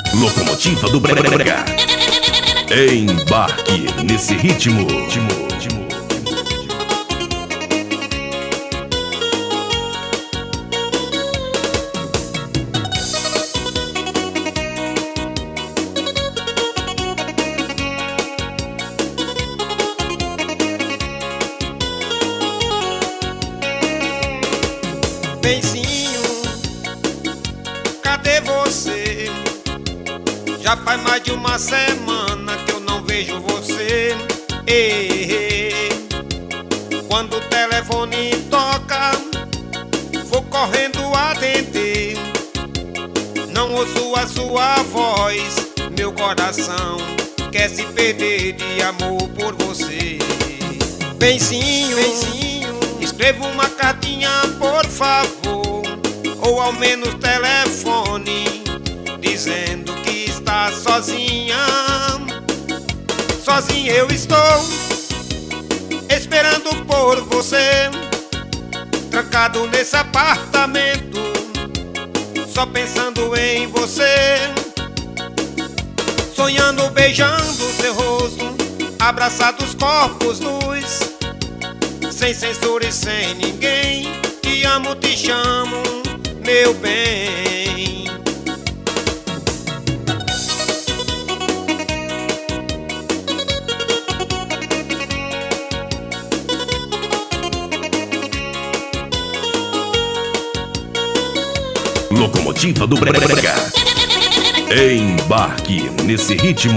Locomotiva do Brega. Embarque nesse ritmo. Benzinho, cadê você? Já faz mais de uma semana que eu não vejo você. Quando o telefone toca, vou correndo atender. Não ouço a sua voz, meu coração quer se perder de amor por você. Benzinho, escreva uma cartinha, por favor, ou ao menos telefone, dizendo que está sozinha. Sozinha eu estou, esperando por você, trancado nesse apartamento, só pensando em você, sonhando, beijando seu rosto, abraçados corpos nus, sem censura e sem ninguém. Te amo, te chamo, meu bem. Locomotiva do Brega. Embarque nesse ritmo.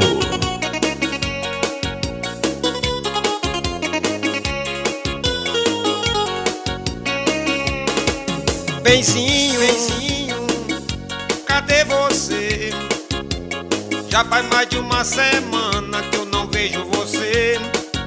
Benzinho, cadê você? Já faz mais de uma semana que eu não vejo você.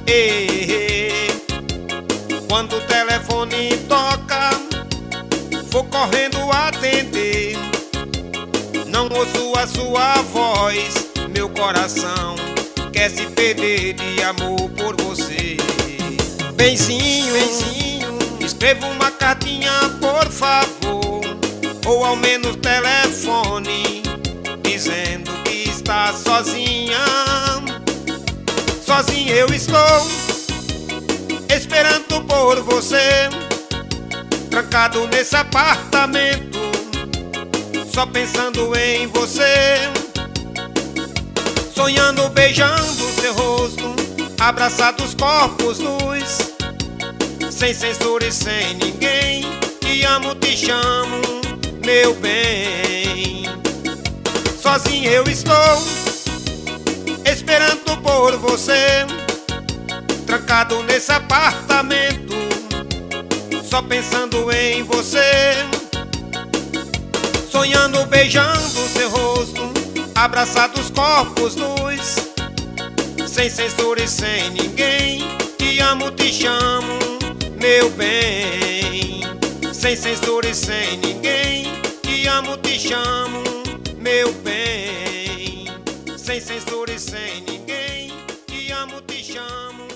Quando o telefone toca, vou correndo atender. Não ouço a sua voz, meu coração quer se perder de amor por você. Benzinho, escreva uma cartinha, por favor, ou ao menos telefone, dizendo que está sozinha. Sozinha eu estou, esperando por você, trancado nesse apartamento, só pensando em você, sonhando, beijando seu rosto, abraçados corpos nus, sem censura e sem ninguém. Te amo, te chamo, meu bem. Sozinho eu estou, esperando por você, trancado nesse apartamento, só pensando em você, sonhando, beijando seu rosto, abraçados corpos nus, sem censura e sem ninguém. Te amo, te chamo, meu bem. Sem censura e sem ninguém. Te amo, te chamo, meu bem. Sem censura e sem ninguém. Te amo, te chamo.